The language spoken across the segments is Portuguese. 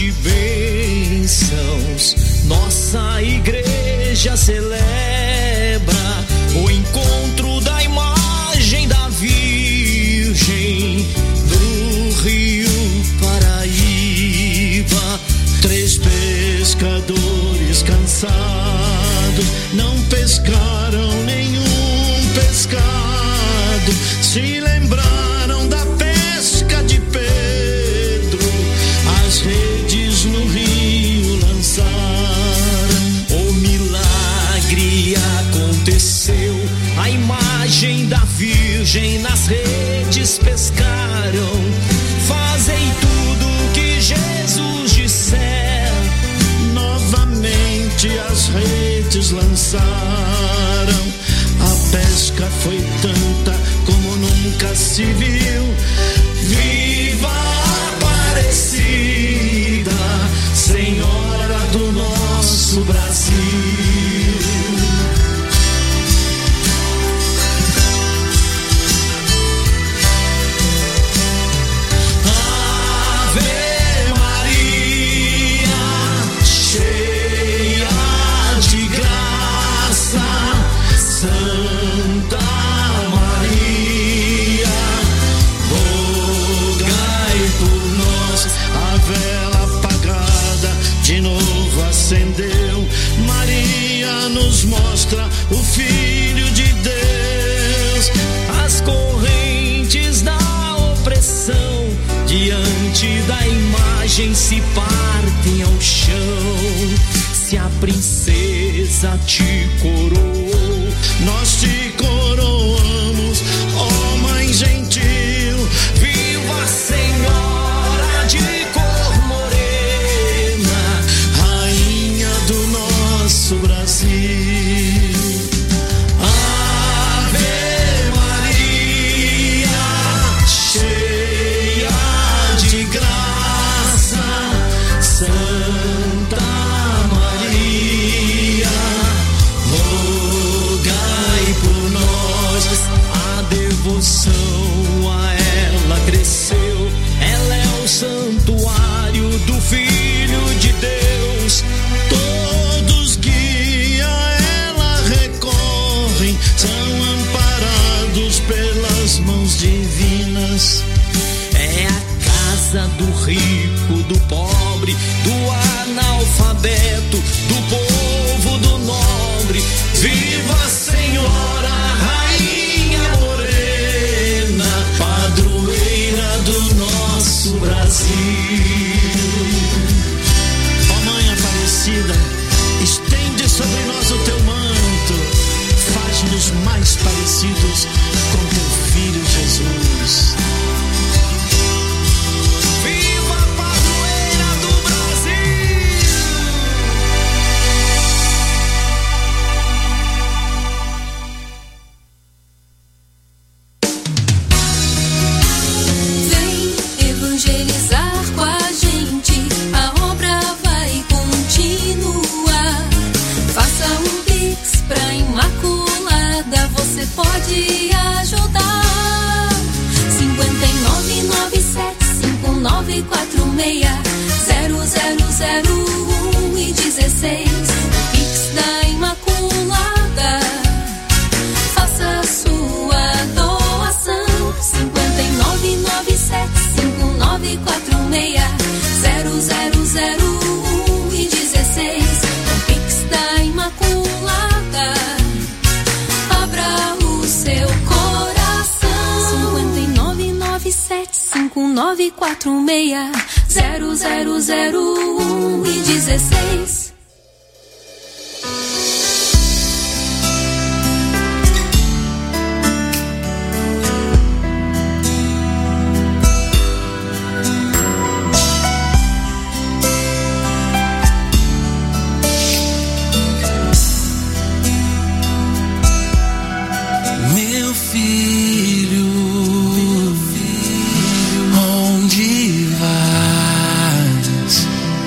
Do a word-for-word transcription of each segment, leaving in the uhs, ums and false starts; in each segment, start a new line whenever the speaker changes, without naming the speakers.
de bênçãos, nossa igreja celebra o encontro da imagem da Virgem do Rio Paraíba. Três pescadores cansados não pescaram nenhum pescado, se lembraram da pesca de Pedro, as redes no rio lançaram. O milagre aconteceu, a imagem da Virgem nas redes pescaram. Fazei tudo que Jesus disser, novamente as redes lançaram. A pesca foi tanta como nunca se viu. Viva Aparecida, Senhora do nosso Brasil. Ave Maria, cheia de graça, Santa Maria, rogai por nós. A vela apagada de novo acendeu. Maria nos mostra o Filho de Deus. As correntes da opressão diante da imagem se partem ao chão. Se a princesa te coroou, nós te coroamos, ó Mãe gentil. Viva Senhora de cor morena, Rainha do nosso Brasil. Ave Maria, cheia de graça, Santa Maria, rogai por nós. A devoção a ela cresceu, ela é o santuário do Filho de Deus. Todos que a ela recorrem são amparados pelas mãos divinas. É a casa do rico, do pobre, do analfabeto, do povo, do nobre. Viva Senhora, Rainha morena, padroeira do nosso Brasil. Ó Mãe Aparecida, estende sobre nós o teu manto, faz-nos mais parecidos com teu Filho Jesus. Viva a padroeira do Brasil!
Vem evangelizar com a gente, a obra vai continuar. Faça um Pix pra Imaculada, você pode ajudar. Cinquenta e nove, nove sete, cinco nove quatro seis, zero zero zero um e dezesseis. Pix da Imaculada, faça a sua doação. Cinquenta e nove, nove sete, cinco nove quatro seis, zero zero zero um e dezesseis. Pix da Imaculada, abra o seu coração. Cinquenta e nove, nove sete, cinco nove quatro seis, zero zero zero um e dezesseis.
Meu filho, onde vais?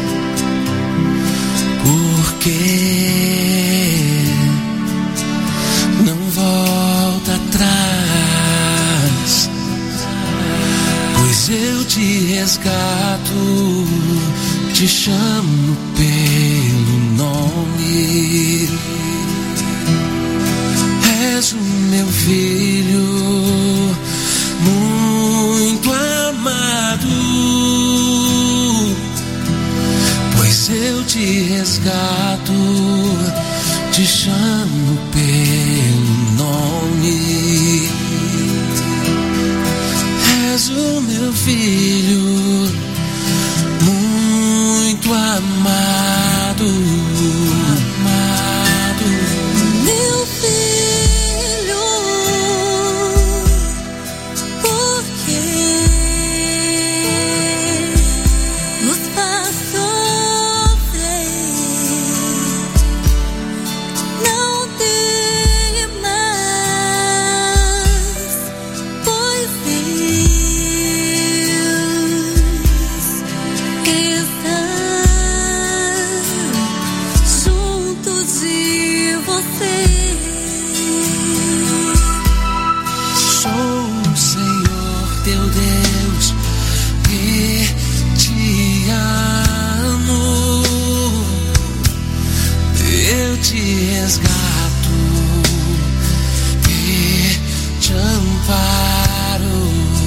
Por que não volta atrás? Pois eu te resgato te chamo pelo nome. És o meu filho muito amado, pois eu te resgato, te chamo pelo nome. És o meu filho muito amado, amado.
Meu filho, por que nos faz sofrer? Não temas, pois Deus está junto de você.
Sou o Senhor teu Deus que te amo. Eu te resgato e te amparo.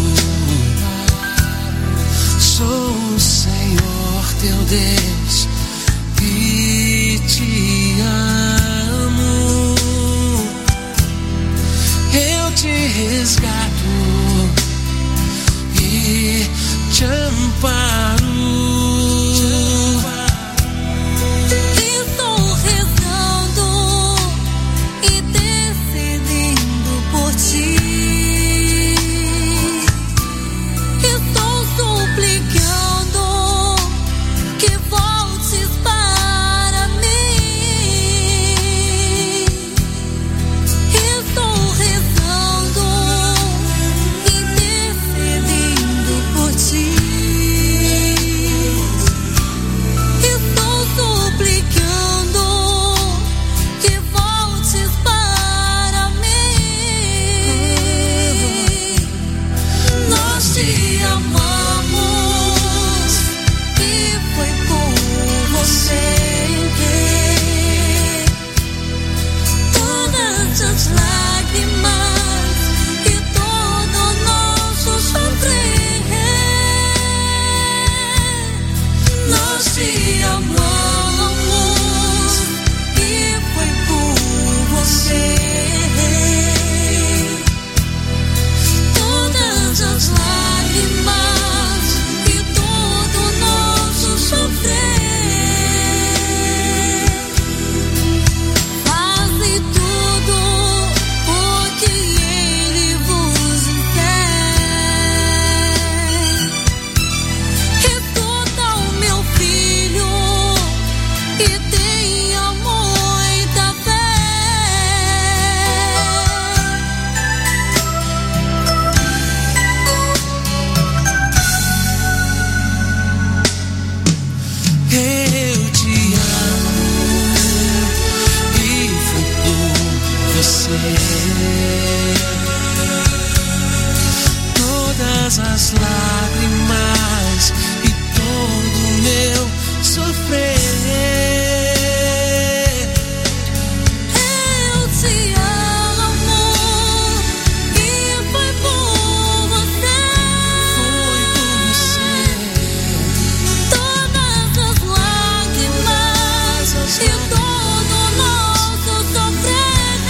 Sou o Senhor teu Deus que te amo. Eu te resgato e te amparo.
Estou rezando e intercedendo por ti. Estou suplicando que voltes para mim. Estou rezando, intercedendo por ti. Estou suplicando que voltes para mim. Nós te amamos e foi por você que todas as lágrimas e todo o nosso sofrer. Nós te amamos e foi por você. Todas as lágrimas e todo o nosso sofrer. Faze tudo o que Ele vos disser. Escuta o meu filho e tenha muita fé.
Eu te amo e foi por você. Todas as lágrimas e todo o meu sofrer.
Eu te amo e foi por você.
Foi por você.
Todas as lágrimas e todo o nosso sofrer.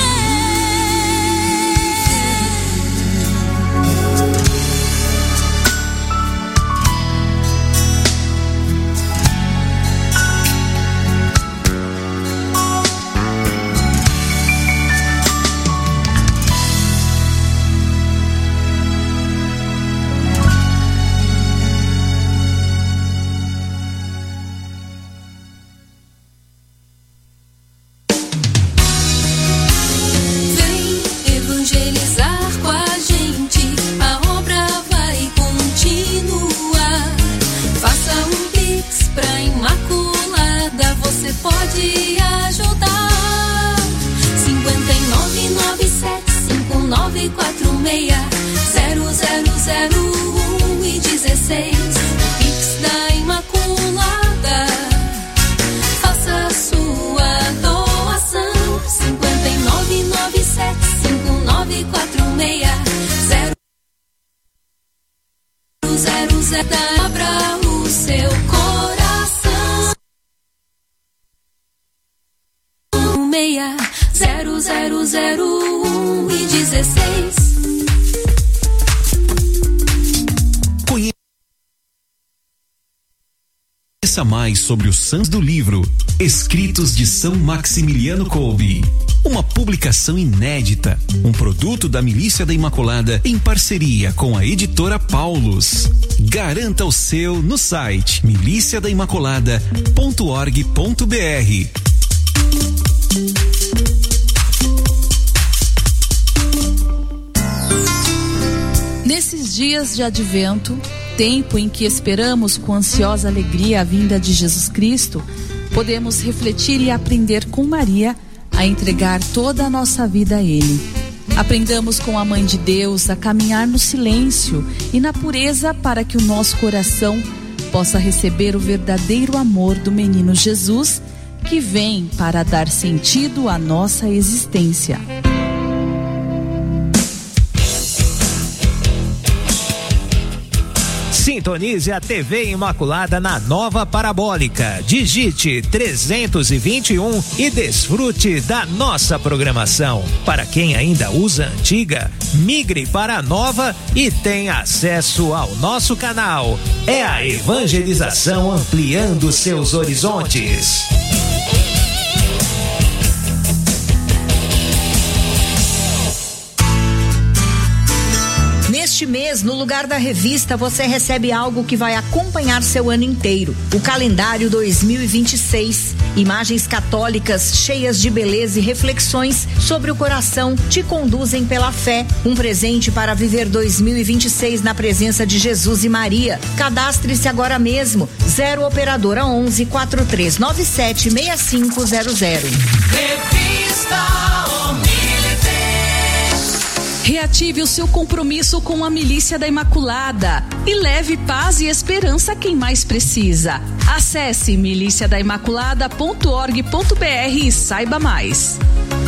Vem evangelizar com a gente, a obra vai continuar. Faça um pix pra Imaculada, você pode ajudar. cinco nove nove sete cinco nove quatro seis zero zero zero um e dezesseis. O Pix da Imaculada quiser dar, abra o seu coração. Meia zero zero zero um e dezesseis.
Conheça mais sobre os Santos do Livro, Escritos de São Maximiliano Kolbe. Uma publicação inédita, um produto da Milícia da Imaculada em parceria com a editora Paulus. Garanta o seu no site milícia da imaculada ponto org ponto br.
Nesses dias de advento, tempo em que esperamos com ansiosa alegria a vinda de Jesus Cristo, podemos refletir e aprender com Maria a entregar toda a nossa vida a Ele. Aprendamos com a Mãe de Deus a caminhar no silêncio e na pureza para que o nosso coração possa receber o verdadeiro amor do menino Jesus, que vem para dar sentido à nossa existência.
Sintonize a T V Imaculada na nova parabólica. Digite trezentos e vinte e um e desfrute da nossa programação. Para quem ainda usa a antiga, migre para a nova e tenha acesso ao nosso canal. É a evangelização ampliando seus horizontes.
Neste mês, no lugar da revista, você recebe algo que vai acompanhar seu ano inteiro. O calendário dois mil e vinte e seis. Imagens católicas cheias de beleza e reflexões sobre o coração te conduzem pela fé. Um presente para viver dois mil e vinte e seis na presença de Jesus e Maria. Cadastre-se agora mesmo. Zero operadora onze, quatro três nove sete, seis cinco zero zero.
Revista
Reative o seu compromisso com a Milícia da Imaculada e leve paz e esperança a quem mais precisa. Acesse milícia da imaculada ponto org ponto br e saiba mais.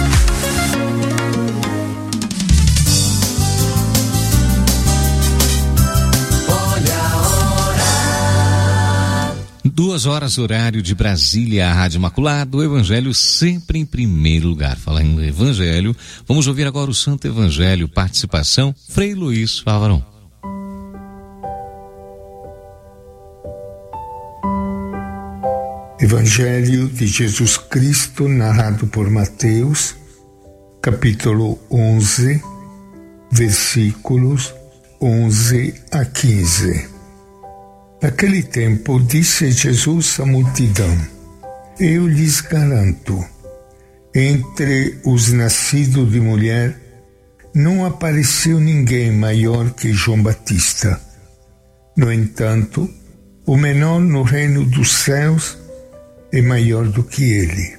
Duas horas, horário de Brasília, a Rádio Imaculada, o Evangelho sempre em primeiro lugar. Falando em Evangelho, vamos ouvir agora o Santo Evangelho, participação, Frei Luiz Favarão.
Evangelho de Jesus Cristo, narrado por Mateus, capítulo onze, versículos onze a quinze. Naquele tempo, disse Jesus à multidão: Eu lhes garanto, entre os nascidos de mulher, não apareceu ninguém maior que João Batista. No entanto, o menor no reino dos céus é maior do que ele.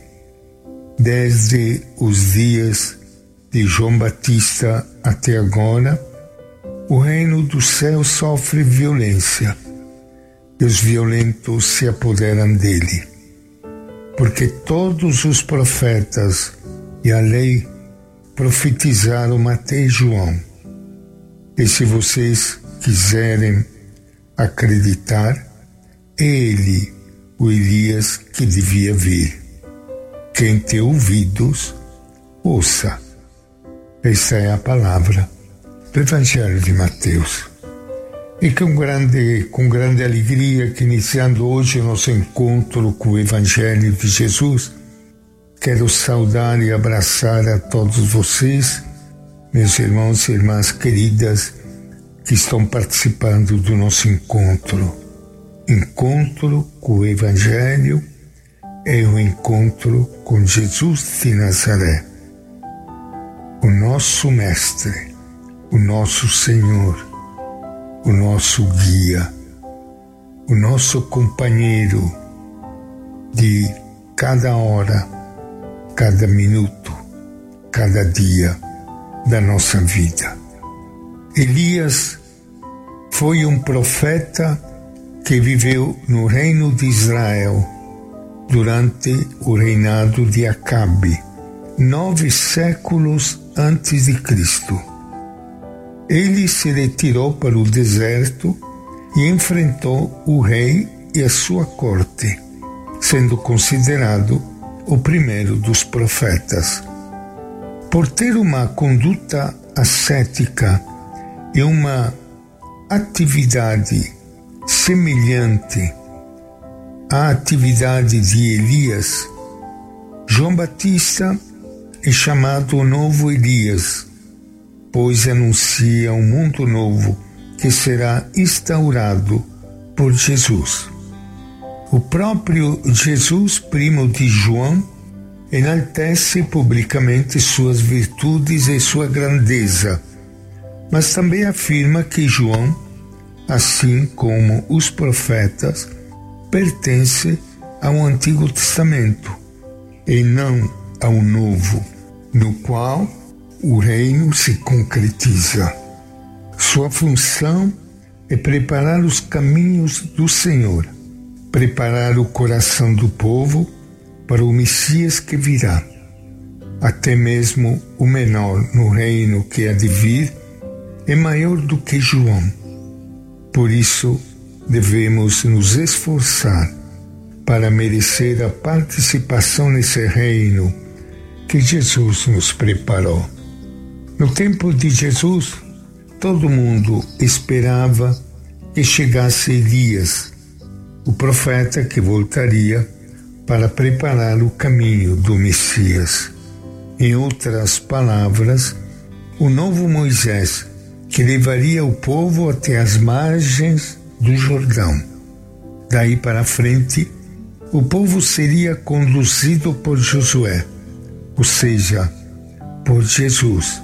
Desde os dias de João Batista até agora, o reino dos céus sofre violência, e os violentos se apoderam dele. Porque todos os profetas e a lei profetizaram até João. E se vocês quiserem acreditar, é ele, o Elias, que devia vir. Quem tem ouvidos, ouça. Esta é a palavra do Evangelho de Mateus. E com grande, com grande alegria que, iniciando hoje o nosso encontro com o Evangelho de Jesus, quero saudar e abraçar a todos vocês, meus irmãos e irmãs queridas, que estão participando do nosso encontro. Encontro com o Evangelho é o encontro com Jesus de Nazaré, o nosso Mestre, o nosso Senhor, o nosso guia, o nosso companheiro de cada hora, cada minuto, cada dia da nossa vida. Elias foi um profeta que viveu no reino de Israel durante o reinado de Acabe, nove séculos antes de Cristo. Ele se retirou para o deserto e enfrentou o rei e a sua corte, sendo considerado o primeiro dos profetas. Por ter uma conduta ascética e uma atividade semelhante à atividade de Elias, João Batista é chamado o novo Elias, pois anuncia um mundo novo que será instaurado por Jesus. O próprio Jesus, primo de João, enaltece publicamente suas virtudes e sua grandeza, mas também afirma que João, assim como os profetas, pertence ao Antigo Testamento e não ao Novo, no qual o reino se concretiza. Sua função é preparar os caminhos do Senhor, preparar o coração do povo para o Messias que virá. Até mesmo o menor no reino que há de vir é maior do que João. Por isso, devemos nos esforçar para merecer a participação nesse reino que Jesus nos preparou. No tempo de Jesus, todo mundo esperava que chegasse Elias, o profeta que voltaria para preparar o caminho do Messias. Em outras palavras, o novo Moisés, que levaria o povo até as margens do Jordão. Daí para frente, o povo seria conduzido por Josué, ou seja, por Jesus.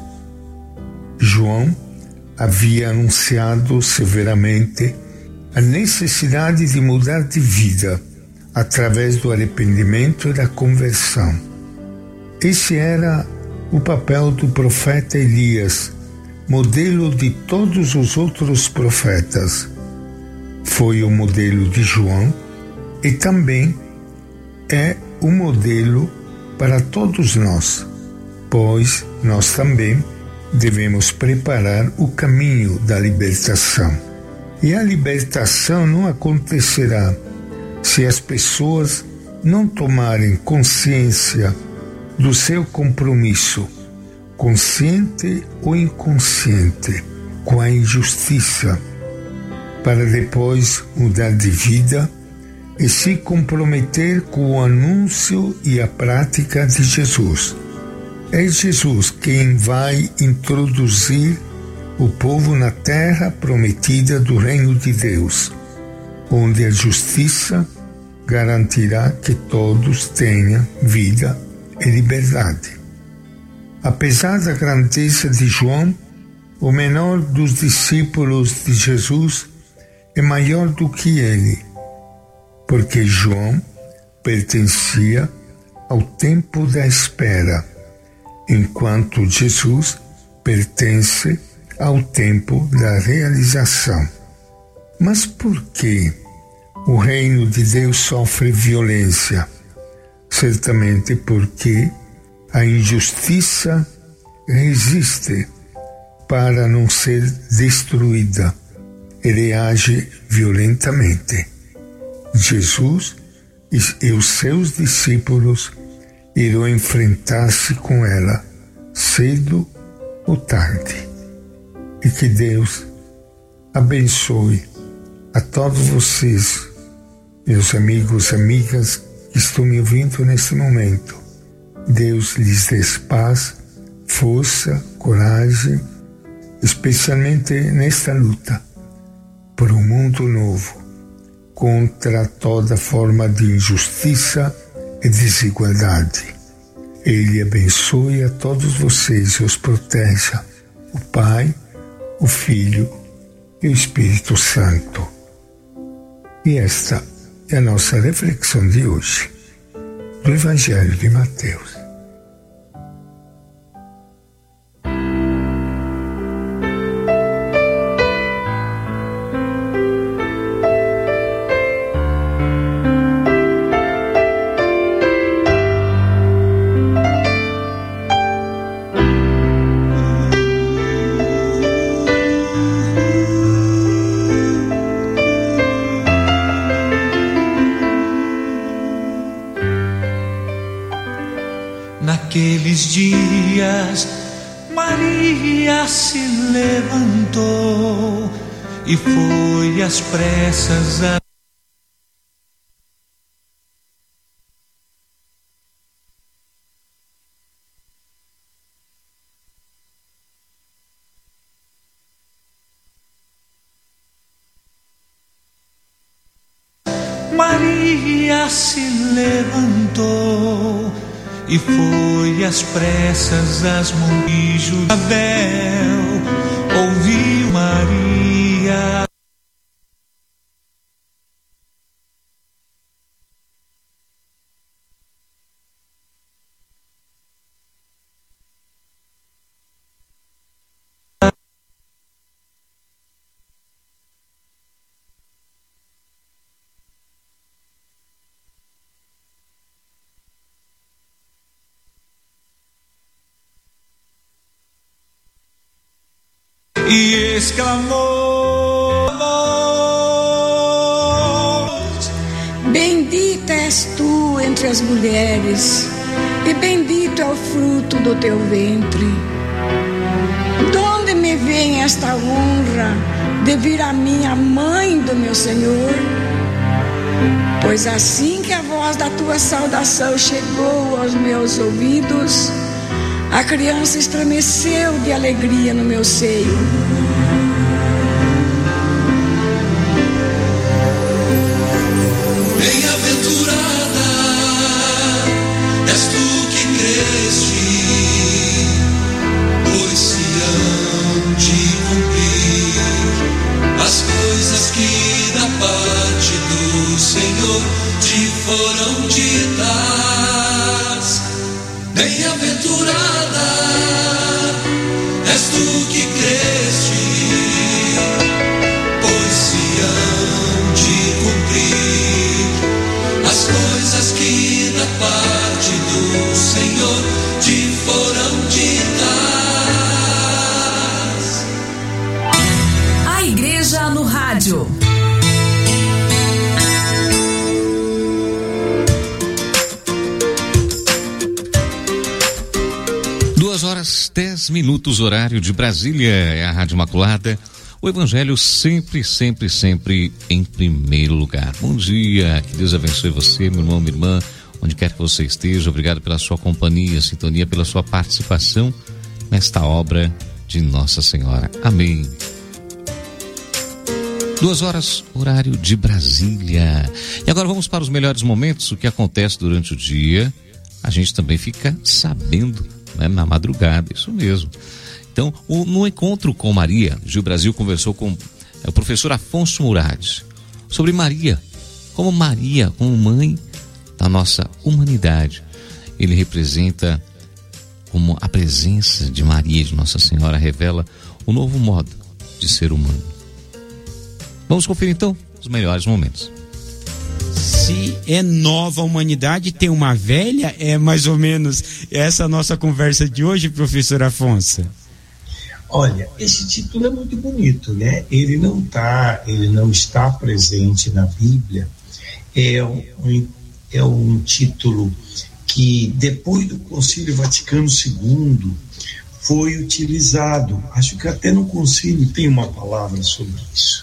João havia anunciado severamente a necessidade de mudar de vida através do arrependimento e da conversão. Esse era o papel do profeta Elias, modelo de todos os outros profetas. Foi o modelo de João e também é o modelo para todos nós, pois nós também devemos preparar o caminho da libertação. E a libertação não acontecerá se as pessoas não tomarem consciência do seu compromisso, consciente ou inconsciente, com a injustiça, para depois mudar de vida e se comprometer com o anúncio e a prática de Jesus. É Jesus quem vai introduzir o povo na terra prometida do reino de Deus, onde a justiça garantirá que todos tenham vida e liberdade. Apesar da grandeza de João, o menor dos discípulos de Jesus é maior do que ele, porque João pertencia ao tempo da espera, enquanto Jesus pertence ao tempo da realização. Mas por que o reino de Deus sofre violência? Certamente porque a injustiça resiste para não ser destruída e reage violentamente. Jesus e os seus discípulos irão enfrentar-se com ela, cedo ou tarde. E que Deus abençoe a todos vocês, meus amigos e amigas que estão me ouvindo neste momento. Deus lhes dê paz, força, coragem, especialmente nesta luta por um mundo novo, contra toda forma de injustiça e desigualdade. Ele abençoe a todos vocês e os proteja, o Pai, o Filho e o Espírito Santo. E esta é a nossa reflexão de hoje, do Evangelho de Mateus.
levantou e foi às pressas a Maria se levantou e foi às pressas às mãos de Judabel. Ouviu Maria. E exclamou:
Bendita és tu entre as mulheres, e bendito é o fruto do teu ventre. De onde me vem esta honra de vir a mim, a mãe do meu Senhor? Pois assim que a voz da tua saudação chegou aos meus ouvidos, a criança estremeceu de alegria no meu seio.
Bem-aventurada és tu que cresce, pois se hão de cumprir as coisas que da parte do Senhor te foram ditas. Bem-aventurada és tu que cresce, pois se hão de cumprir as coisas que da parte do Senhor te foram ditas.
A Igreja no Rádio.
Duas horas, dez minutos, horário de Brasília, é a Rádio Imaculada. O Evangelho sempre, sempre, sempre em primeiro lugar. Bom dia, que Deus abençoe você, meu irmão, minha irmã, onde quer que você esteja. Obrigado pela sua companhia, sintonia, pela sua participação nesta obra de Nossa Senhora. Amém. Duas horas, horário de Brasília. E agora vamos para os melhores momentos, o que acontece durante o dia. A gente também fica sabendo, né, na madrugada, isso mesmo. Então, o, no encontro com Maria, Gil Brasil conversou com é, o professor Afonso Murad sobre Maria, como Maria, como mãe da nossa humanidade. Ele representa como a presença de Maria, de Nossa Senhora, revela o novo modo de ser humano. Vamos conferir então os melhores momentos.
Se é nova humanidade, tem uma velha, é mais ou menos essa a nossa conversa de hoje, professor Afonso.
Olha, esse título é muito bonito, né? Ele não tá, ele não está presente na Bíblia. É um, é um título que depois do Concílio Vaticano segundo foi utilizado. Acho que até no concílio tem uma palavra sobre isso.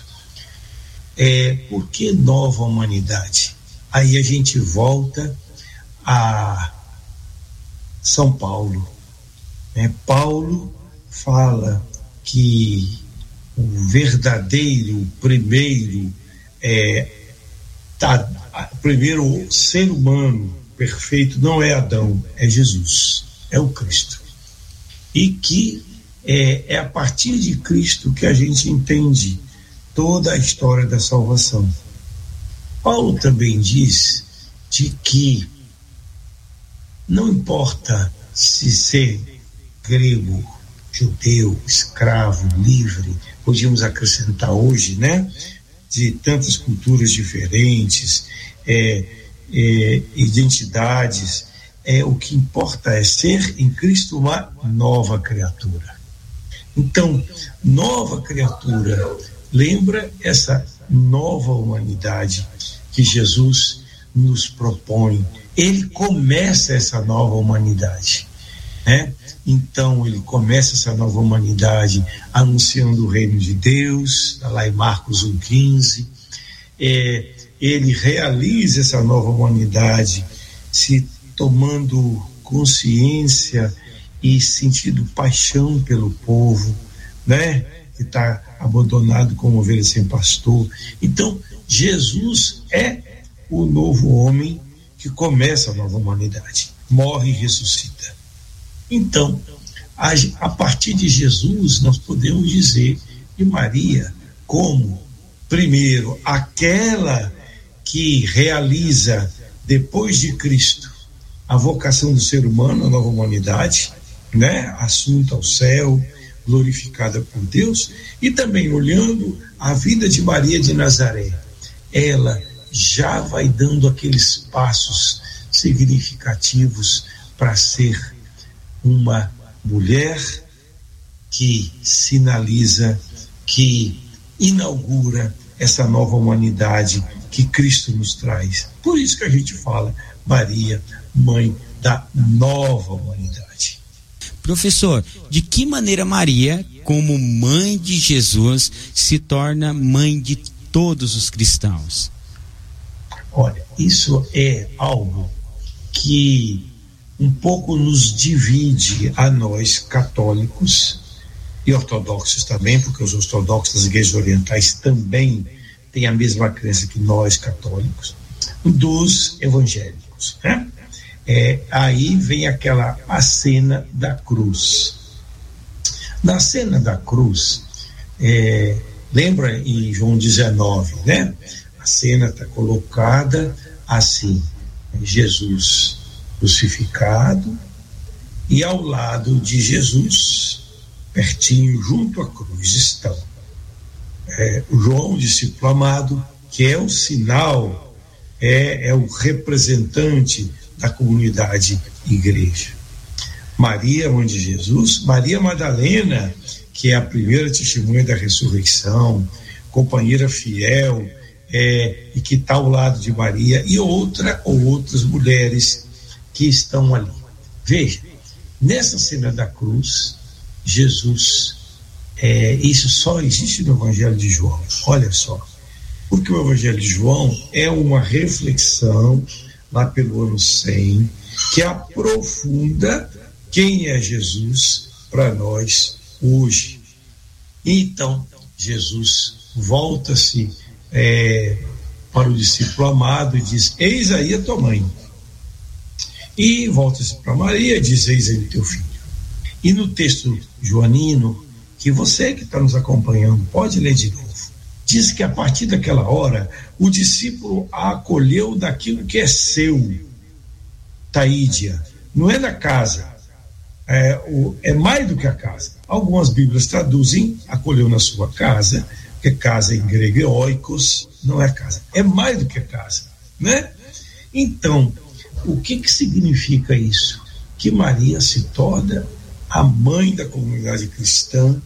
É, por que nova humanidade? Aí a gente volta a São Paulo, né? Paulo fala que o verdadeiro, o primeiro, é, tá, primeiro ser humano perfeito não é Adão, é Jesus, é o Cristo. E que é, é a partir de Cristo que a gente entende toda a história da salvação. Paulo também diz de que não importa se ser grego, judeu, escravo, livre, podíamos acrescentar hoje, né? De tantas culturas diferentes, é, é, identidades, é, o que importa é ser em Cristo uma nova criatura. Então, nova criatura lembra essa nova humanidade que Jesus nos propõe. Ele começa essa nova humanidade. né? Então ele começa essa nova humanidade anunciando o reino de Deus, está lá em Marcos um quinze. É, ele realiza essa nova humanidade se tomando consciência e sentindo paixão pelo povo, né? Que está abandonado como ovelha sem pastor. Então Jesus é o novo homem que começa a nova humanidade, morre e ressuscita. Então, a, a partir de Jesus, nós podemos dizer que Maria, como, primeiro, aquela que realiza, depois de Cristo, a vocação do ser humano, a nova humanidade, né? Assunta ao céu, glorificada por Deus, e também olhando a vida de Maria de Nazaré, ela já vai dando aqueles passos significativos para ser uma mulher que sinaliza, que inaugura essa nova humanidade que Cristo nos traz. Por isso que a gente fala Maria, mãe da nova humanidade.
Professor, de que maneira Maria, como mãe de Jesus, se torna mãe de todos os cristãos?
Olha, isso é algo que um pouco nos divide a nós católicos e ortodoxos também, porque os ortodoxos das igrejas orientais também têm a mesma crença que nós católicos, dos evangélicos, né? É, aí vem aquela a cena da cruz. Na cena da cruz, é, lembra em João dezenove, né? A cena está colocada assim: Jesus crucificado, e ao lado de Jesus, pertinho, junto à cruz, estão é, o João, o discípulo amado, que é o sinal, é, é o representante da comunidade igreja. Maria, mãe de Jesus, Maria Madalena, que é a primeira testemunha da ressurreição, companheira fiel, é, e que está ao lado de Maria, e outra ou outras mulheres que estão ali. Veja, nessa cena da cruz, Jesus, é, isso só existe no Evangelho de João, olha só, porque o Evangelho de João é uma reflexão lá pelo ano cem, que aprofunda quem é Jesus para nós hoje. Então, Jesus volta-se é, para o discípulo amado e diz: eis aí a tua mãe. E volta-se para Maria e diz: eis aí o teu filho. E no texto joanino, que você que está nos acompanhando pode ler de novo, diz que a partir daquela hora o discípulo a acolheu daquilo que é seu. Taídia, não é da casa, é, o, é mais do que a casa. Algumas bíblias traduzem acolheu na sua casa, porque casa em grego é oikos, não é casa, é mais do que a casa, né? Então, o que que significa isso? Que Maria se torna a mãe da comunidade cristã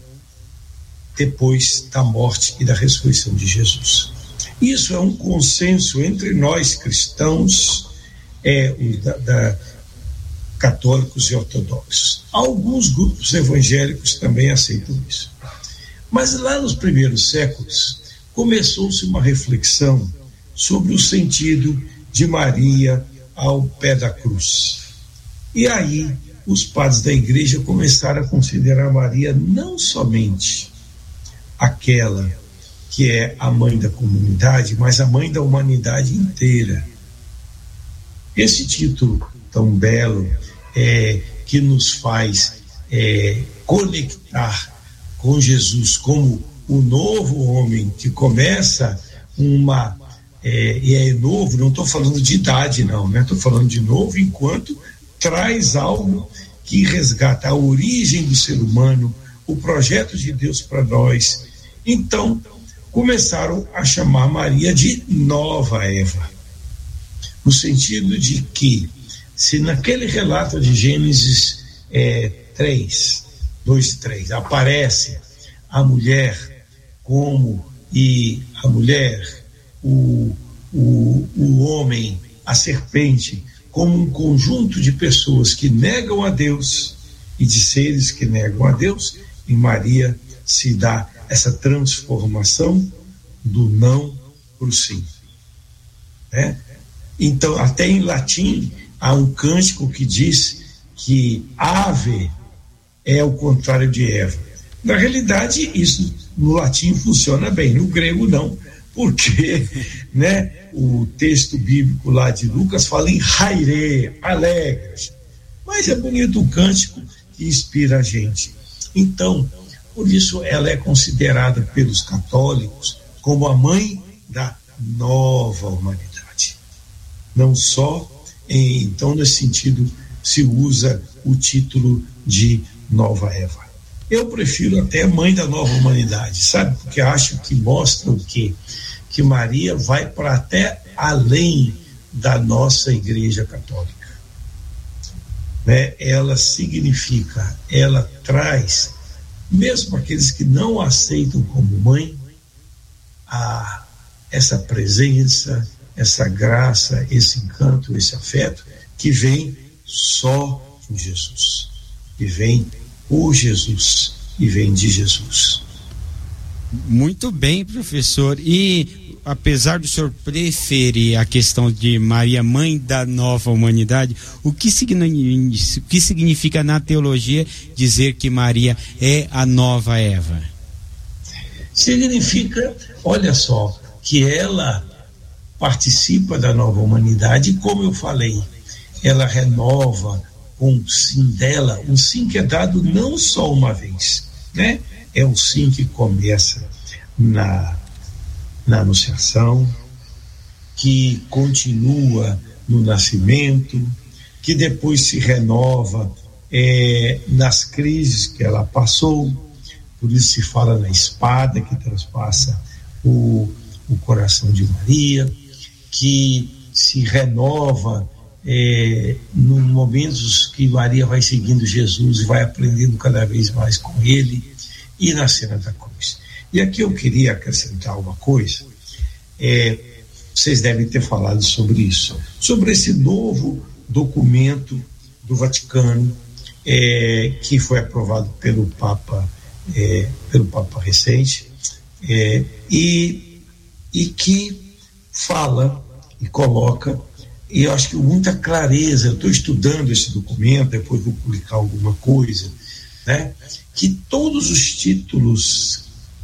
depois da morte e da ressurreição de Jesus. Isso é um consenso entre nós cristãos, é, da, da, católicos e ortodoxos. Alguns grupos evangélicos também aceitam isso. Mas lá nos primeiros séculos começou-se uma reflexão sobre o sentido de Maria ao pé da cruz. E aí os padres da igreja começaram a considerar Maria não somente aquela que é a mãe da comunidade, mas a mãe da humanidade inteira. Esse título tão belo é, que nos faz é, conectar com Jesus como o novo homem que começa uma é, e é novo, não estou falando de idade não, né? Estou falando de novo enquanto traz algo que resgata a origem do ser humano, o projeto de Deus para nós. Então começaram a chamar Maria de nova Eva, no sentido de que se naquele relato de Gênesis é, três, dois e três aparece a mulher como e a mulher, o, o, o homem, a serpente, como um conjunto de pessoas que negam a Deus
e de seres que negam a Deus. Em Maria se dá essa transformação do não para o sim, né? Então, até em latim há um cântico que diz que ave é o contrário de Eva. Na realidade, isso no latim funciona bem, no grego não, porque né, o texto bíblico lá de Lucas fala em haire, alegre, mas é bonito o cântico que inspira a gente. Então, por isso ela é considerada pelos católicos como a mãe da nova humanidade. Não só, em, então nesse sentido se usa o título de nova Eva. Eu prefiro até mãe da nova humanidade, sabe? Porque acho que mostra o quê? Que Maria vai para até além da nossa Igreja Católica, né? Ela significa, ela traz, mesmo aqueles que não aceitam como mãe, a, essa presença, essa graça, esse encanto, esse afeto que vem só de Jesus, que vem por Jesus e vem de Jesus.
Muito bem, professor. E apesar do senhor preferir a questão de Maria, mãe da nova humanidade, o que significa, o que significa na teologia dizer que Maria é a nova Eva?
Significa, olha só, que ela participa da nova humanidade, e como eu falei, ela renova com um sim dela, um sim que é dado não só uma vez, né? É um sim que começa na, na anunciação, que continua no nascimento, que depois se renova é, nas crises que ela passou. Por isso se fala na espada que transpassa o, o coração de Maria, que se renova é, nos momentos que Maria vai seguindo Jesus e vai aprendendo cada vez mais com ele, e na cena da cruz. E aqui eu queria acrescentar uma coisa, é, vocês devem ter falado sobre isso, sobre esse novo documento do Vaticano, é, que foi aprovado pelo Papa, é, pelo Papa recente, é, e, e que fala e coloca, e eu acho que com muita clareza, eu estou estudando esse documento, depois vou publicar alguma coisa, né, que todos os títulos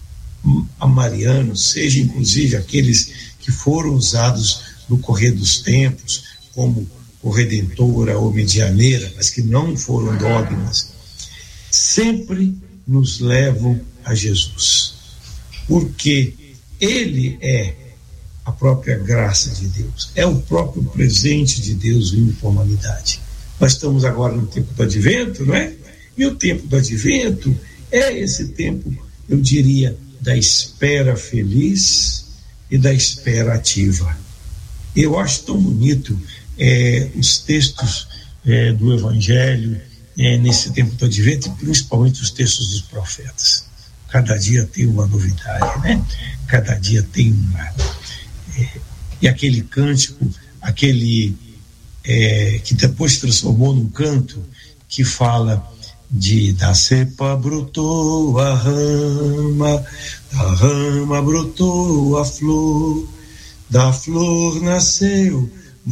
marianos, seja inclusive aqueles que foram usados no correr dos tempos, como corredentora ou medianeira, mas que não foram dogmas, sempre nos levam a Jesus, porque ele é a própria graça de Deus, é o próprio presente de Deus vindo para a humanidade. Nós estamos agora no tempo do advento, não é? E o tempo do advento é esse tempo, eu diria, da espera feliz e da espera ativa. Eu acho tão bonito é, os textos é, do Evangelho é, nesse tempo do advento, e principalmente os textos dos profetas. Cada dia tem uma novidade, né? Cada dia tem uma... É, e aquele cântico, aquele é, que depois se transformou num canto que fala de da cepa brotou a rama, da rama brotou a flor, da flor nasceu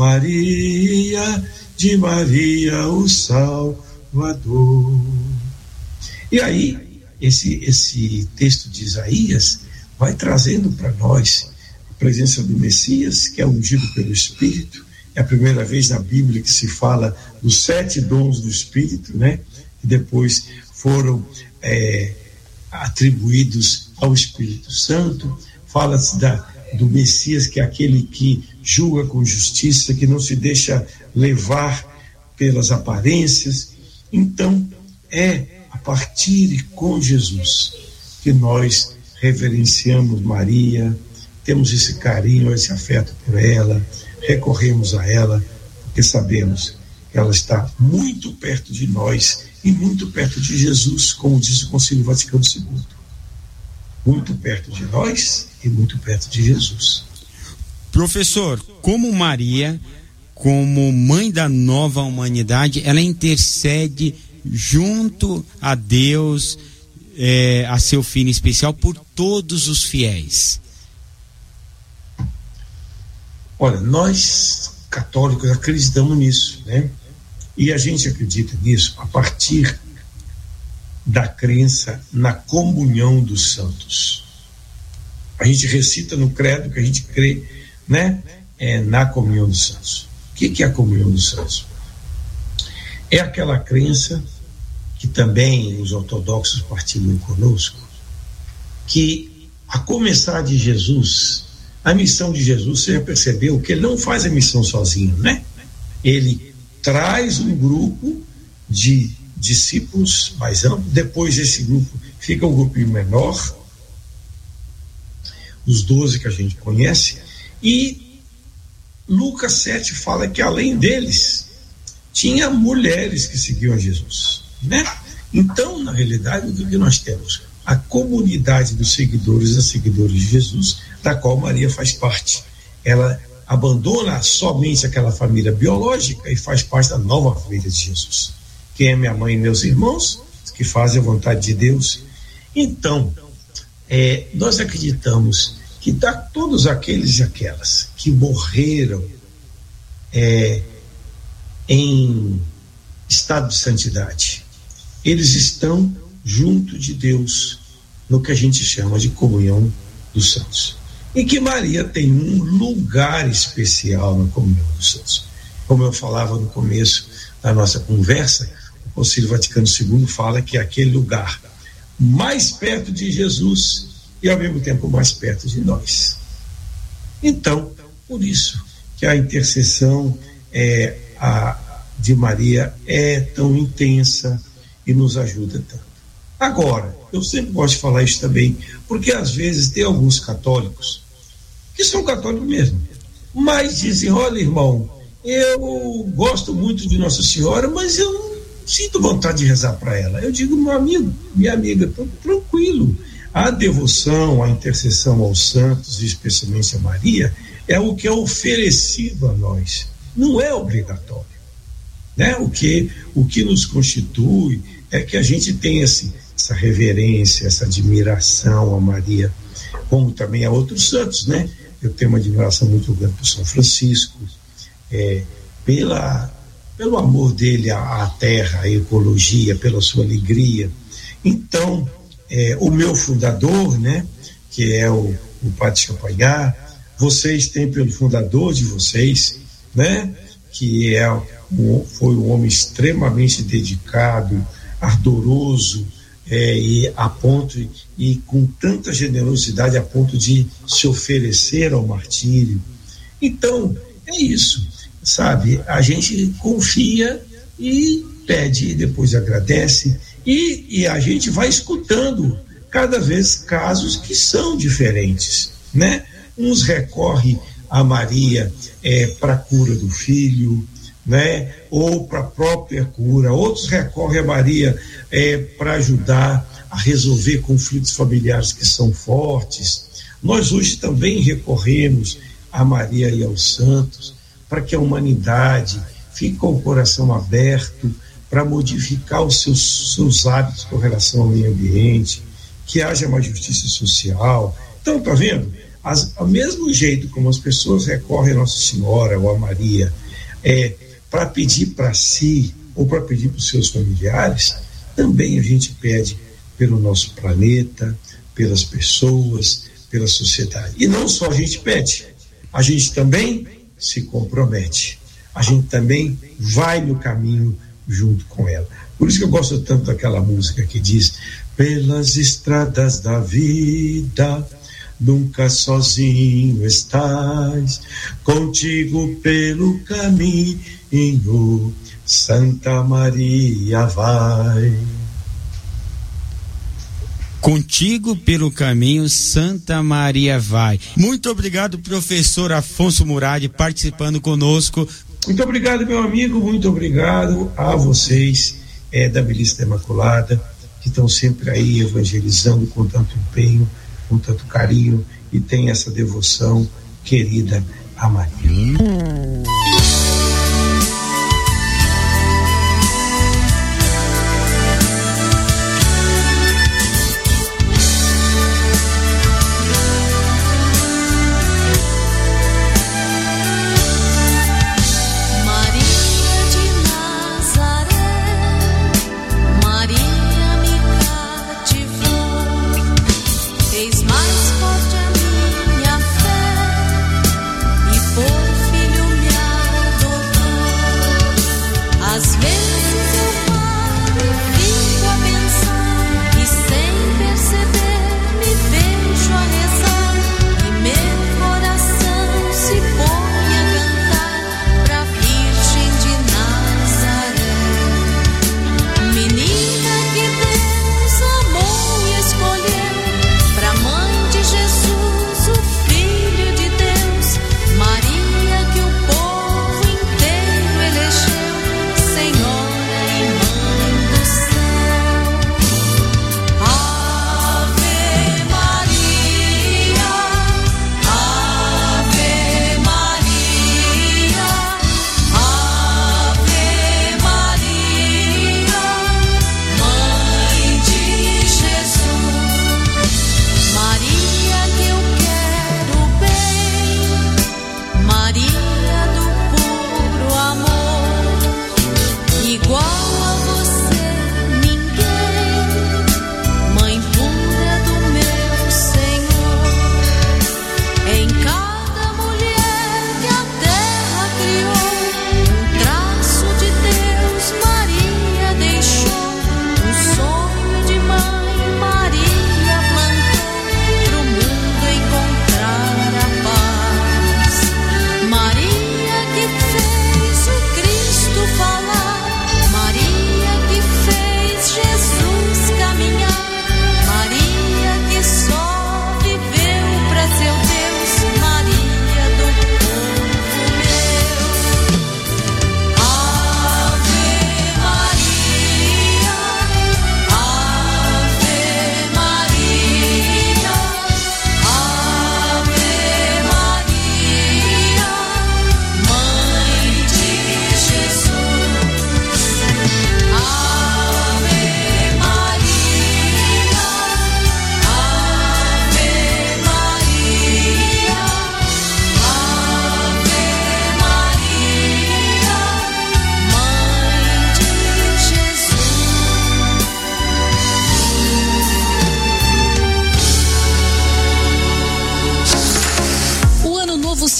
Maria, de Maria o Salvador. E aí esse, esse texto de Isaías vai trazendo para nós a presença do Messias, que é ungido pelo Espírito. É a primeira vez na Bíblia que se fala dos sete dons do Espírito, né? Que depois foram é, atribuídos ao Espírito Santo. Fala-se da, do Messias, que é aquele que julga com justiça, que não se deixa levar pelas aparências. Então, é a partir e com Jesus que nós reverenciamos Maria, temos esse carinho, esse afeto por ela, recorremos a ela, porque sabemos que ela está muito perto de nós e muito perto de Jesus, como diz o Concílio Vaticano segundo. Muito perto de nós e muito perto de Jesus.
Professor, como Maria, como mãe da nova humanidade, ela intercede junto a Deus, é, a seu filho especial, por todos os fiéis?
Olha, nós católicos acreditamos nisso, né? E a gente acredita nisso a partir da crença na comunhão dos santos. A gente recita no credo que a gente crê, né, é, na comunhão dos santos. O que, que é a comunhão dos santos? É aquela crença que também os ortodoxos partilham conosco, que a começar de Jesus, a missão de Jesus, você já percebeu que ele não faz a missão sozinho, né? Ele traz um grupo de discípulos mais amplo, depois esse grupo fica um grupinho menor, os doze que a gente conhece, e Lucas sete fala que além deles tinha mulheres que seguiam a Jesus, né? Então, na realidade, o que nós temos? A comunidade dos seguidores e seguidores de Jesus, da qual Maria faz parte. Ela abandona somente aquela família biológica e faz parte da nova família de Jesus. Quem é minha mãe e meus irmãos, que fazem a vontade de Deus. Então, é, nós acreditamos que tá, todos aqueles e aquelas que morreram é, em estado de santidade, eles estão junto de Deus no que a gente chama de comunhão dos santos. E que Maria tem um lugar especial na comunhão dos santos. Como eu falava no começo da nossa conversa, o Concílio Vaticano segundo fala que é aquele lugar mais perto de Jesus e ao mesmo tempo mais perto de nós. Então, por isso que a intercessão é, a, de Maria é tão intensa e nos ajuda tanto. Agora, eu sempre gosto de falar isso também, porque às vezes tem alguns católicos que são católicos mesmo, mas dizem: olha, irmão, eu gosto muito de Nossa Senhora, mas eu não sinto vontade de rezar para ela. Eu digo: meu amigo, minha amiga, tô tranquilo. A devoção, a intercessão aos santos, e especialmente a Maria, é o que é oferecido a nós, não é obrigatório, né? O que, o que nos constitui é que a gente tenha assim, essa reverência, essa admiração a Maria, como também a outros santos, né? Eu tenho uma admiração muito grande por São Francisco, é, pela, pelo amor dele à, à terra, à ecologia, pela sua alegria. Então, é, o meu fundador, né, que é o, o Padre Champagnat, vocês têm pelo fundador de vocês, né, que é, um, foi um homem extremamente dedicado, ardoroso, é, e a ponto e com tanta generosidade a ponto de se oferecer ao martírio. Então é isso, sabe? A gente confia e pede e depois agradece e, e a gente vai escutando cada vez casos que são diferentes, né? Uns recorrem a Maria é, para a cura do filho, né? Ou para a própria cura, outros recorrem a Maria é, para ajudar a resolver conflitos familiares que são fortes. Nós hoje também recorremos a Maria e aos santos para que a humanidade fique com o coração aberto para modificar os seus, seus hábitos com relação ao meio ambiente, que haja mais justiça social. Então, tá vendo? As, ao mesmo jeito como as pessoas recorrem a Nossa Senhora ou a Maria é, para pedir para si ou para pedir para os seus familiares, também a gente pede pelo nosso planeta, pelas pessoas, pela sociedade. E não só a gente pede, a gente também se compromete, a gente também vai no caminho junto com ela. Por isso que eu gosto tanto daquela música que diz: pelas estradas da vida nunca sozinho estás, contigo pelo caminho Santa Maria vai.
Contigo pelo caminho Santa Maria vai. Muito obrigado, professor Afonso Murad, participando conosco.
Muito obrigado, meu amigo, muito obrigado a vocês é, da Milícia da Imaculada, que estão sempre aí evangelizando com tanto empenho, com tanto carinho, e tem essa devoção querida a Maria.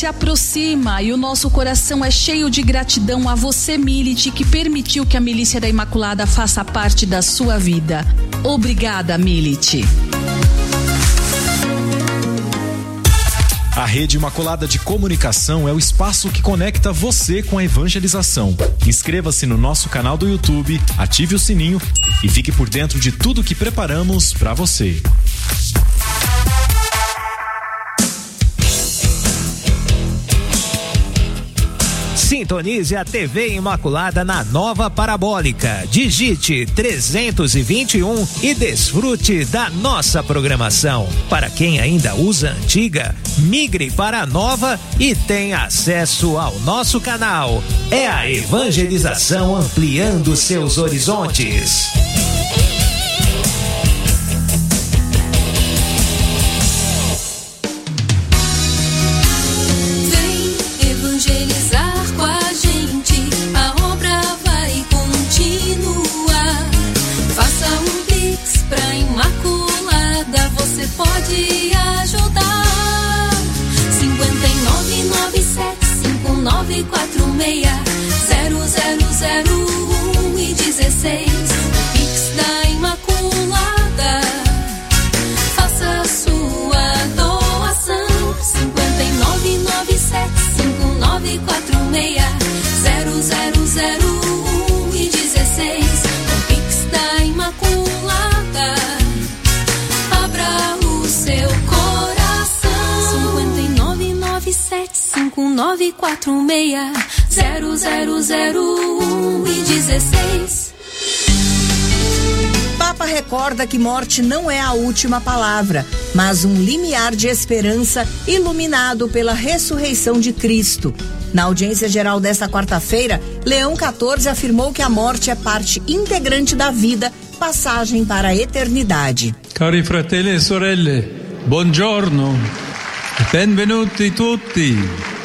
se aproxima e o nosso coração é cheio de gratidão a você, Milite, que permitiu que a Milícia da Imaculada faça parte da sua vida. Obrigada, Milite.
A Rede Imaculada de Comunicação é o espaço que conecta você com a evangelização. Inscreva-se no nosso canal do YouTube, ative o sininho e fique por dentro de tudo que preparamos para você.
Sintonize a T V Imaculada na nova parabólica. Digite trezentos e vinte e um e desfrute da nossa programação. Para quem ainda usa a antiga, migre para a nova e tenha acesso ao nosso canal. É a evangelização ampliando seus horizontes.
Pode ajudar. Cinquenta e nove, nove sete, cinco nove quatro seis, zero zero zero um e dezesseis. O Pix da Imaculada. Faça a sua doação. Cinquenta e nove, nove sete, cinco nove quatro seis, zero zero zero um e dezesseis. O Pix da Imaculada. Seu coração. Cinquenta e nove, nove sete, cinco nove quatro seis, zero zero zero um e dezesseis.
Papa recorda que morte não é a última palavra, mas um limiar de esperança iluminado pela ressurreição de Cristo. Na audiência geral desta quarta-feira, Leão quatorze afirmou que a morte é parte integrante da vida, passagem para a eternidade.
Cari fratelli e sorelle, buongiorno, benvenuti tutti.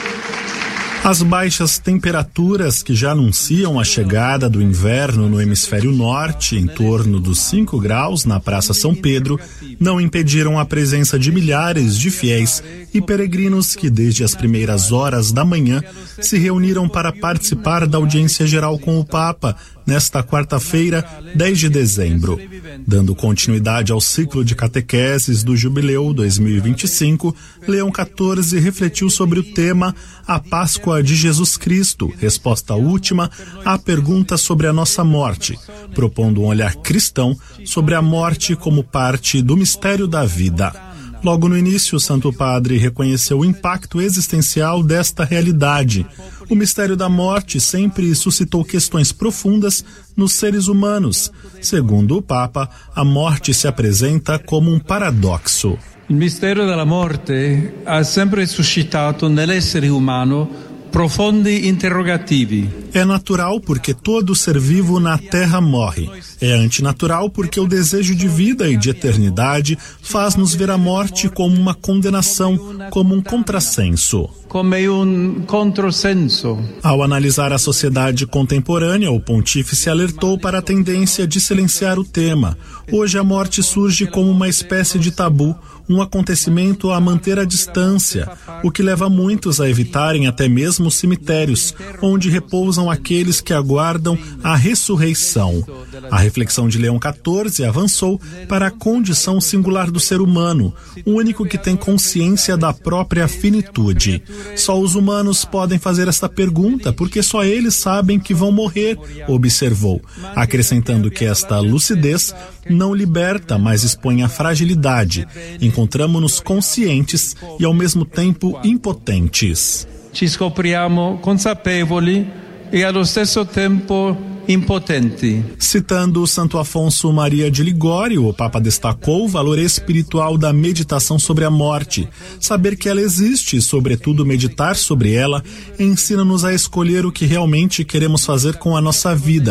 As baixas temperaturas que já anunciam a chegada do inverno no hemisfério norte, em torno dos cinco graus na Praça São Pedro, não impediram a presença de milhares de fiéis e peregrinos que desde as primeiras horas da manhã se reuniram para participar da audiência geral com o Papa nesta quarta-feira, dez de dezembro. Dando continuidade ao ciclo de catequeses do Jubileu dois mil e vinte e cinco, Leão quatorze refletiu sobre o tema A Páscoa de Jesus Cristo, resposta última à pergunta sobre a nossa morte, propondo um olhar cristão sobre a morte como parte do mistério da vida. Logo no início, o Santo Padre reconheceu o impacto existencial desta realidade. O mistério da morte sempre suscitou questões profundas nos seres humanos. Segundo o Papa, a morte se apresenta como um paradoxo.
Il mistero della morte ha sempre suscitato nell'essere umano profondi interrogativi.
É natural porque todo ser vivo na Terra morre. É antinatural porque o desejo de vida e de eternidade faz-nos ver a morte como uma condenação, como um contrassenso.
Como um controsenso.
Ao analisar a sociedade contemporânea, o pontífice alertou para a tendência de silenciar o tema. Hoje a morte surge como uma espécie de tabu, um acontecimento a manter a distância, o que leva muitos a evitarem até mesmo os cemitérios, onde repousam aqueles que aguardam a ressurreição. A reflexão de Leão quatorze avançou para a condição singular do ser humano, o único que tem consciência da própria finitude. Só os humanos podem fazer esta pergunta, porque só eles sabem que vão morrer, observou, acrescentando que esta lucidez não liberta, mas expõe a fragilidade. Encontramo-nos conscientes e ao mesmo tempo impotentes.
Ci scopriamo consapevoli e allo stesso tempo impotenti.
Citando o Santo Afonso Maria de Ligório, o Papa destacou o valor espiritual da meditação sobre a morte. Saber que ela existe e, sobretudo, meditar sobre ela, ensina-nos a escolher o que realmente queremos fazer com a nossa vida.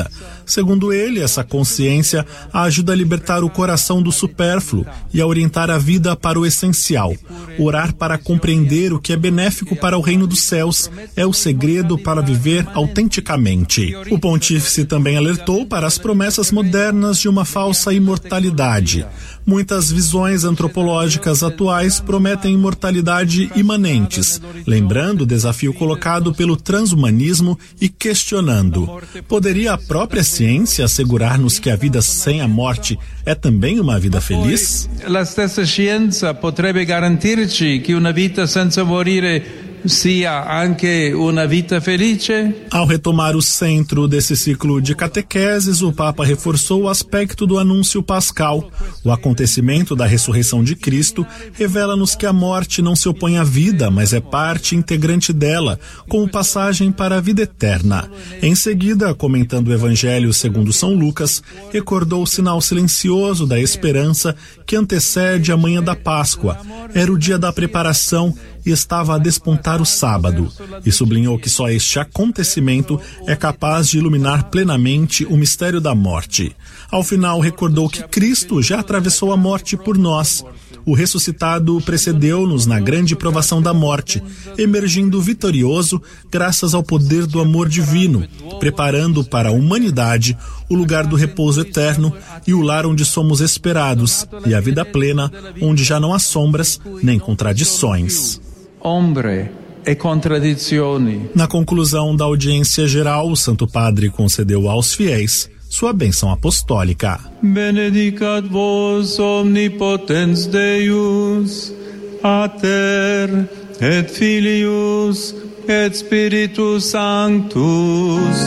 Segundo ele, essa consciência ajuda a libertar o coração do supérfluo e a orientar a vida para o essencial. Orar para compreender o que é benéfico para o reino dos céus é o segredo para viver autenticamente. O pontífice também alertou para as promessas modernas de uma falsa imortalidade. Muitas visões antropológicas atuais prometem imortalidade imanentes, lembrando o desafio colocado pelo transhumanismo e questionando: poderia a própria ciência assegurar-nos que a vida sem a morte é também uma vida feliz?
La stessa scienza potrebbe garantirci che una vita senza morire sia anche una vita felice?
Ao retomar o centro desse ciclo de catequeses, o Papa reforçou o aspecto do anúncio pascal. O acontecimento da ressurreição de Cristo revela-nos que a morte não se opõe à vida, mas é parte integrante dela, como passagem para a vida eterna. Em seguida, comentando o Evangelho segundo São Lucas, recordou o sinal silencioso da esperança que antecede a manhã da Páscoa. Era o dia da preparação e estava a despontar o sábado, e sublinhou que só este acontecimento é capaz de iluminar plenamente o mistério da morte. Ao final, recordou que Cristo já atravessou a morte por nós. O ressuscitado precedeu-nos na grande provação da morte, emergindo vitorioso graças ao poder do amor divino, preparando para a humanidade o lugar do repouso eterno e o lar onde somos esperados, e a vida plena, onde já não há sombras nem contradições.
Ombre e contradizioni.
Na conclusão da audiência geral, o Santo Padre concedeu aos fiéis sua bênção apostólica.
Benedicat vos omnipotens Deus, Pater et Filius et Spiritus Sanctus.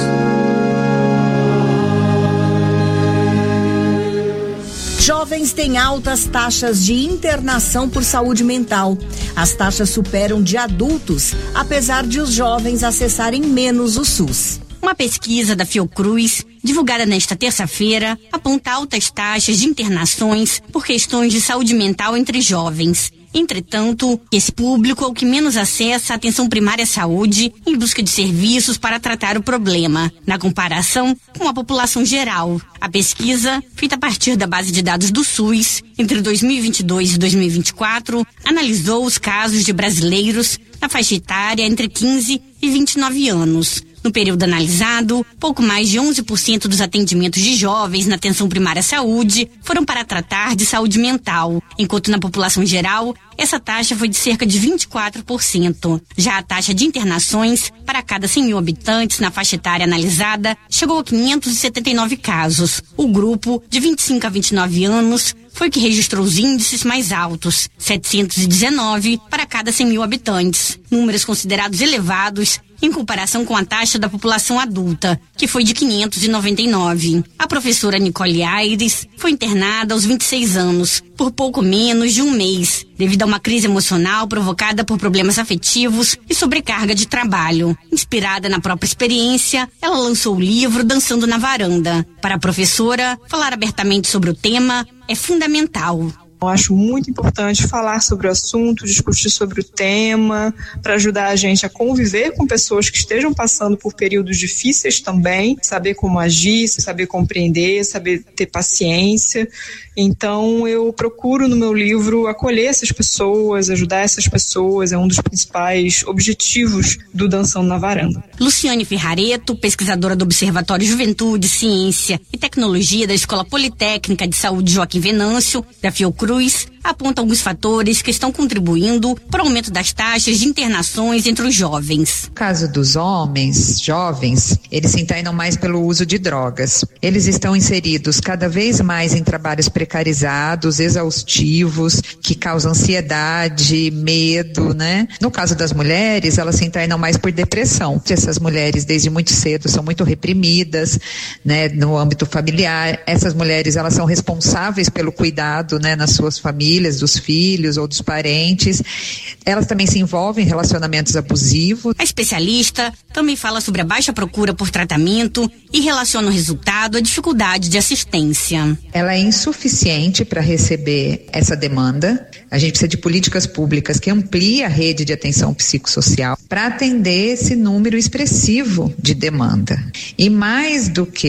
Jovens têm altas taxas de internação por saúde mental. As taxas superam de adultos, apesar de os jovens acessarem menos o SUS.
Uma pesquisa da Fiocruz, divulgada nesta terça-feira, aponta altas taxas de internações por questões de saúde mental entre jovens. Entretanto, esse público é o que menos acessa a atenção primária à saúde em busca de serviços para tratar o problema, na comparação com a população geral. A pesquisa, feita a partir da base de dados do SUS, entre dois mil e vinte e dois e dois mil e vinte e quatro, analisou os casos de brasileiros na faixa etária entre quinze e vinte e nove anos. No período analisado, pouco mais de onze por cento dos atendimentos de jovens na atenção primária à saúde foram para tratar de saúde mental, enquanto na população geral, essa taxa foi de cerca de vinte e quatro por cento. Já a taxa de internações para cada cem mil habitantes na faixa etária analisada chegou a quinhentos e setenta e nove casos. O grupo de vinte e cinco a vinte e nove anos foi o que registrou os índices mais altos, setecentos e dezenove para cada cem mil habitantes, números considerados elevados em comparação com a taxa da população adulta, que foi de quinhentos e noventa e nove. A professora Nicole Aires foi internada aos vinte e seis anos, por pouco menos de um mês, devido a uma crise emocional provocada por problemas afetivos e sobrecarga de trabalho. Inspirada na própria experiência, ela lançou o livro Dançando na Varanda. Para a professora, falar abertamente sobre o tema é fundamental.
Eu acho muito importante falar sobre o assunto, discutir sobre o tema, para ajudar a gente a conviver com pessoas que estejam passando por períodos difíceis também, saber como agir, saber compreender, saber ter paciência. Então eu procuro no meu livro acolher essas pessoas, ajudar essas pessoas, é um dos principais objetivos do Dançando na Varanda.
Luciane Ferrareto, pesquisadora do Observatório Juventude, Ciência e Tecnologia da Escola Politécnica de Saúde Joaquim Venâncio, da Fiocruz, aponta alguns fatores que estão contribuindo para o aumento das taxas de internações entre os jovens.
No caso dos homens, jovens, eles se internam mais pelo uso de drogas. Eles estão inseridos cada vez mais em trabalhos precarizados, exaustivos, que causam ansiedade, medo, né? No caso das mulheres, elas se internam mais por depressão. Essas mulheres, desde muito cedo, são muito reprimidas, né? No âmbito familiar. Essas mulheres, elas são responsáveis pelo cuidado, né? Nas suas famílias, dos filhos ou dos parentes. Elas também se envolvem em relacionamentos abusivos.
A especialista também fala sobre a baixa procura por tratamento e relaciona o resultado à dificuldade de assistência.
Ela é insuficiente para receber essa demanda. A gente precisa de políticas públicas que ampliem a rede de atenção psicossocial para atender esse número expressivo de demanda. E mais do que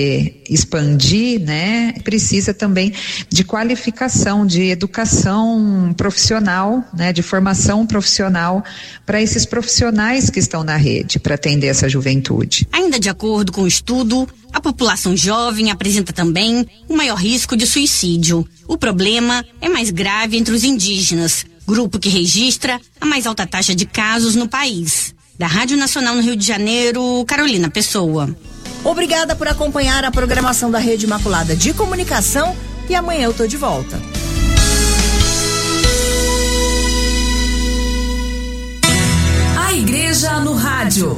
expandir, né, precisa também de qualificação, de educação profissional, né, de formação profissional para esses profissionais que estão na rede para atender essa juventude.
Ainda de acordo com o estudo, a população jovem apresenta também o maior risco de suicídio. O problema é mais grave entre os indígenas, grupo que registra a mais alta taxa de casos no país. Da Rádio Nacional no Rio de Janeiro, Carolina Pessoa.
Obrigada por acompanhar a programação da Rede Imaculada de Comunicação e amanhã eu tô de volta.
A Igreja no Rádio.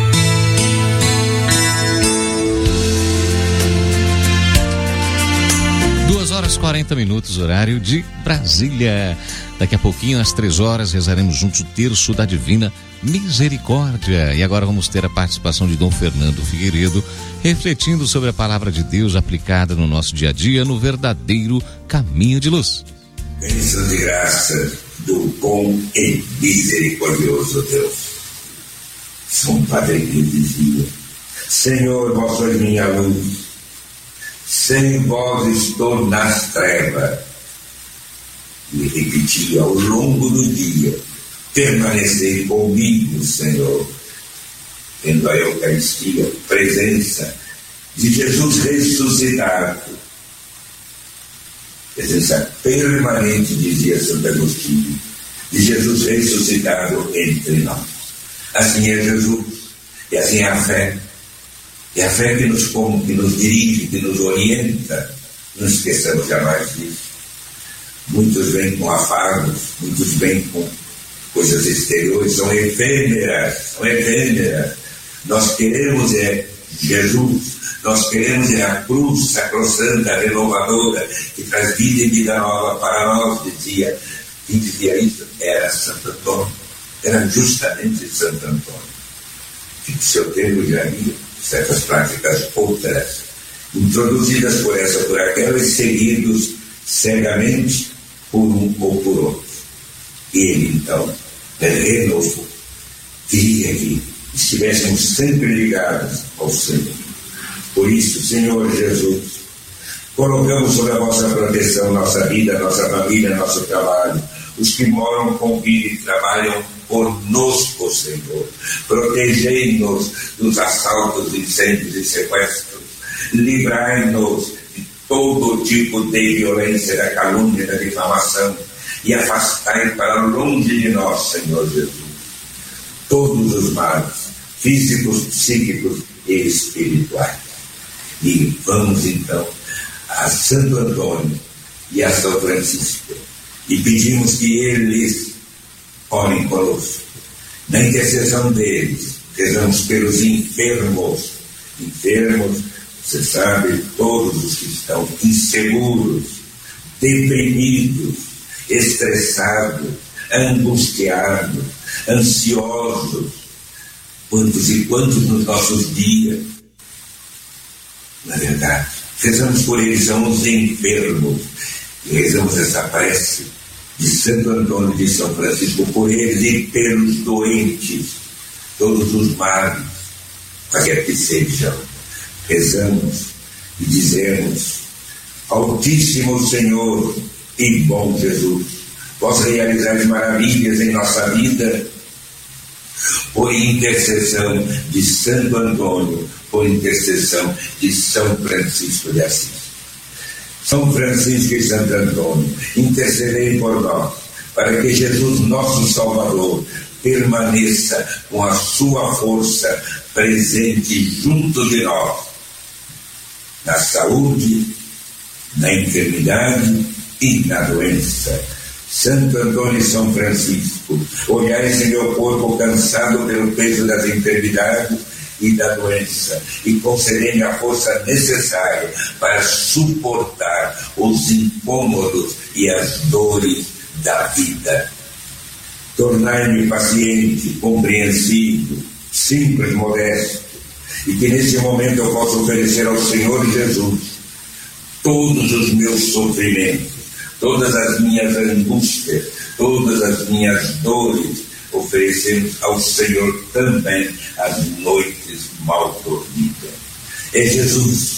duas horas e quarenta minutos, horário de Brasília. Daqui a pouquinho, às três horas, rezaremos juntos o terço da Divina Misericórdia. E agora vamos ter a participação de Dom Fernando Figueiredo, refletindo sobre a palavra de Deus aplicada no nosso dia a dia, no verdadeiro caminho de luz.
Bênção de graça do bom e misericordioso Deus. São Padre que dizia: Senhor, vós sois minha luz, sem vós estou nas trevas. E repetia ao longo do dia: permanecei comigo, Senhor. Tendo a Eucaristia, presença de Jesus ressuscitado, presença permanente, dizia Santo Agostinho, de Jesus ressuscitado entre nós. Assim é Jesus, e assim é a fé. É a fé que nos, como, que nos dirige, que nos orienta. Não esqueçamos jamais disso. Muitos vêm com afagos, muitos vêm com coisas exteriores, são efêmeras, são efêmeras. Nós queremos é Jesus, nós queremos é a cruz sacrossanta, renovadora, que traz vida e vida nova para nós, dizia. Quem dizia isso era Santo Antônio, era justamente Santo Antônio. Que no seu tempo já havia certas práticas outras, introduzidas por essa ou por aquela e seguidos cegamente por um ou por outro. Ele então renovou, queria que estivéssemos sempre ligados ao Senhor. Por isso, Senhor Jesus, colocamos sob a vossa proteção nossa vida, nossa família, nosso trabalho, os que moram com vida e trabalham conosco, Senhor. Protegei-nos dos assaltos, incêndios e sequestros. Livrai-nos de todo tipo de violência, da calúnia, da difamação, e afastai para longe de nós, Senhor Jesus, todos os males, físicos, psíquicos e espirituais. E vamos então a Santo Antônio e a São Francisco e pedimos que eles orem conosco. Na intercessão deles, rezamos pelos enfermos, enfermos, você sabe, todos os que estão inseguros, deprimidos, estressados, angustiados, ansiosos, quantos e quantos nos nossos dias. Na verdade, rezamos por eles, são os enfermos, e rezamos essa prece de Santo Antônio de São Francisco por eles e pelos doentes, todos os males, qualquer que sejam. Rezamos e dizemos: Altíssimo Senhor e bom Jesus, vós realizar maravilhas em nossa vida, por intercessão de Santo Antônio, por intercessão de São Francisco de Assis. São Francisco e Santo Antônio, intercedei por nós, para que Jesus, nosso Salvador, permaneça com a sua força presente junto de nós, na saúde, na enfermidade e na doença. Santo Antônio e São Francisco, olhai esse meu corpo cansado pelo peso das enfermidades e da doença, e concedei a força necessária para suportar os incômodos e as dores da vida. Tornai-me paciente, compreensivo, simples, modesto, e que nesse momento eu possa oferecer ao Senhor Jesus todos os meus sofrimentos, todas as minhas angústias, todas as minhas dores. Oferecemos ao Senhor também as noites mal dormidas. É Jesus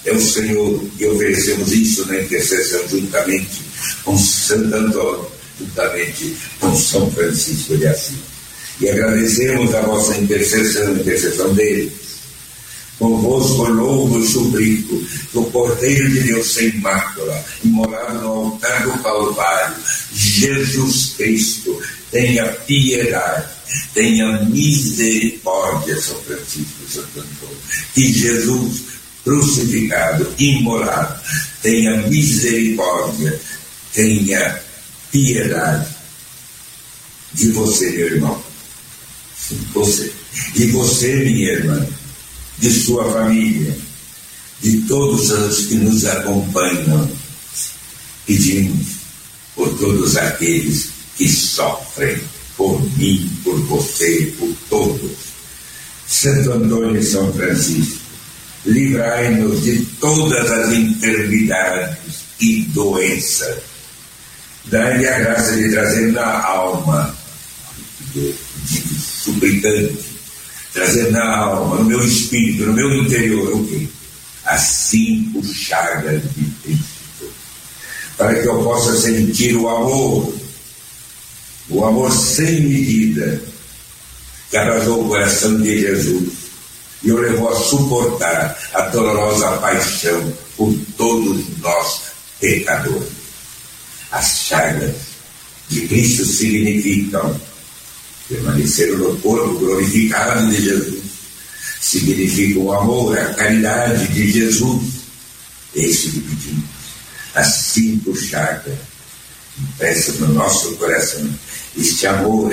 é o Senhor, e oferecemos isso na intercessão juntamente com Santo Antônio, juntamente com São Francisco de Assis. E agradecemos a vossa intercessão, a intercessão deles. Convosco louvo e suplico que o Cordeiro de Deus sem mácula, imolado no altar do Calvário, Jesus Cristo, tenha piedade, tenha misericórdia, São Francisco e Santo Antônio. Que Jesus, crucificado, imolado, tenha misericórdia, tenha piedade de você, meu irmão, você, de você, minha irmã, de sua família, de todos os que nos acompanham. Pedimos por todos aqueles que sofrem, por mim, por você, por todos. Santo Antônio e São Francisco, livrai-nos de todas as enfermidades e doenças. Dai-lhe a graça de trazer na alma, de, de suplicante, trazer na alma, no meu espírito, no meu interior, o quê? As cinco chagas de Cristo, para que eu possa sentir o amor, o amor sem medida, que abrasou o coração de Jesus e o levou a suportar a dolorosa paixão por todos nós pecadores. As chagas de Cristo significam permaneceram no corpo glorificado de Jesus, significa o amor, a caridade de Jesus. Esse que pedimos, as cinco chagas, impressas no nosso coração, este amor,